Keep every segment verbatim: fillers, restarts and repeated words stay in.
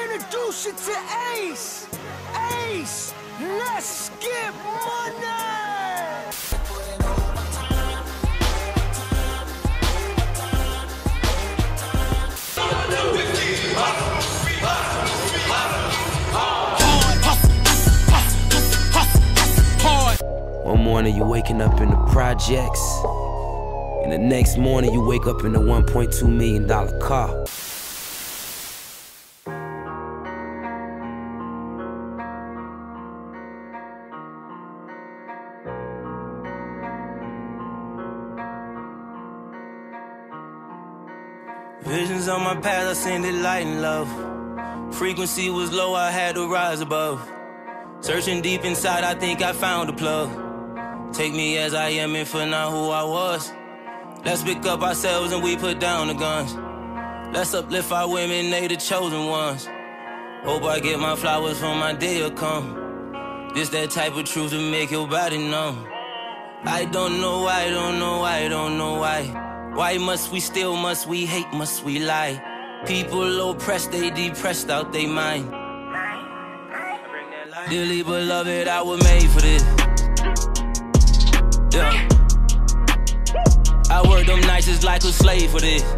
introduce you to Ace. Ace, let's get money. One morning you waking up in the projects, and the next morning you wake up in a one point two million dollar car. Visions on my path, I seen it light and love. Frequency was low, I had to rise above. Searching deep inside, I think I found a plug. Take me as I am and for now who I was. Let's pick up ourselves and we put down the guns. Let's uplift our women, they the chosen ones. Hope I get my flowers for my day will come. This that type of truth to make your body numb. I don't know why, don't know why, don't know why. Why must we steal, must we hate, must we lie? People oppressed, they depressed out they mind. Dearly beloved, I was made for this. Yeah. I work them nights just like a slave for this.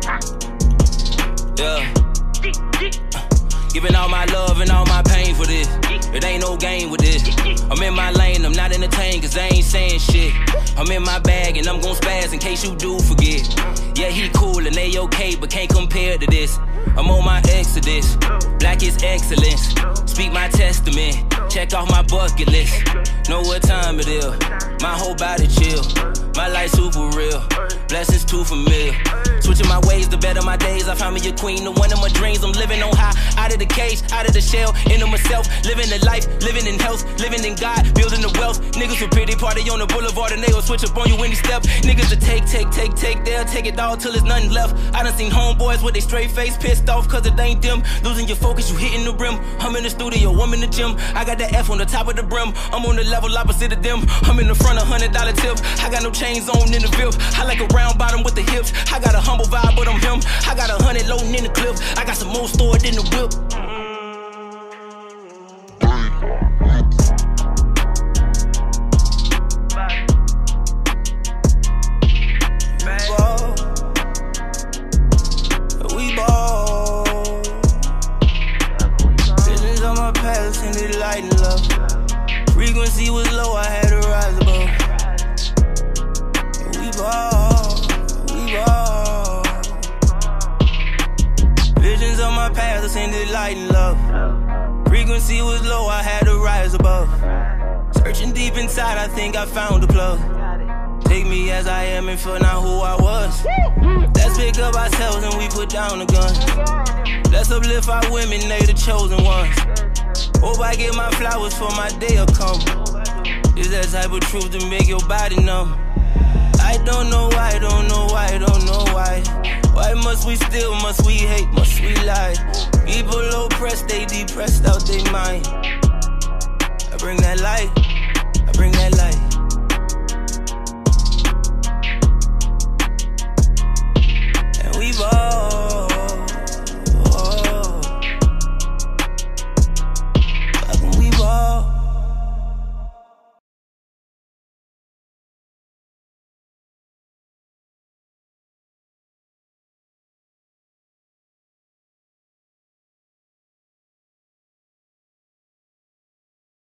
Yeah. Giving all my love and all my pain for this. It ain't no game with this. I'm in my lane, I'm not entertained cause they ain't saying shit. I'm in my bag and I'm gon' spaz in case you do forget. Yeah, he cool and they okay, but can't compare to this. I'm on my exodus, black is excellence. Speak my testament, check off my bucket list. Know what time it is, my whole body chill. My life super real, blessings too familiar. Switching my ways to better my days. I found me a queen, the one of my dreams. I'm living on high, out of the cage, out of the shell, into myself. Living the life, living in health, living in God, building the wealth. Niggas with pretty party on the boulevard and they gon' switch up on you any step. Niggas to take, take, take, take, they'll take it all till there's nothing left. I done seen homeboys with they straight face pissed off cause it ain't them. Losing your focus, you hitting the rim. I'm in the studio, I'm in the gym. I got the F on the top of the brim. I'm on the level opposite of them. I'm in the front of hundred dollar tips. I got no chains on in the V I P. I like a round bottom with the hips. I got a humble vibe, but I'm him. I got a hundred loading in the clip. I got some more stored in the whip. We ball. Visions on my past and it light and love. Frequency was low, I had to rise above. We ball, we ball. Visions on my path, I seen it light and love. Frequency was low, I had to rise above. Searching deep inside, I think I found a plug. Take me as I am and for now who I was. Let's pick up ourselves and we put down the guns. Let's uplift our women, they the chosen ones. Hope I get my flowers for my day will come. Is that type of truth to make your body numb? I don't know why, don't know why, don't know why. Why must we steal, must we hate, must we lie? People oppressed, they depressed out their mind. I bring that light, I bring that light.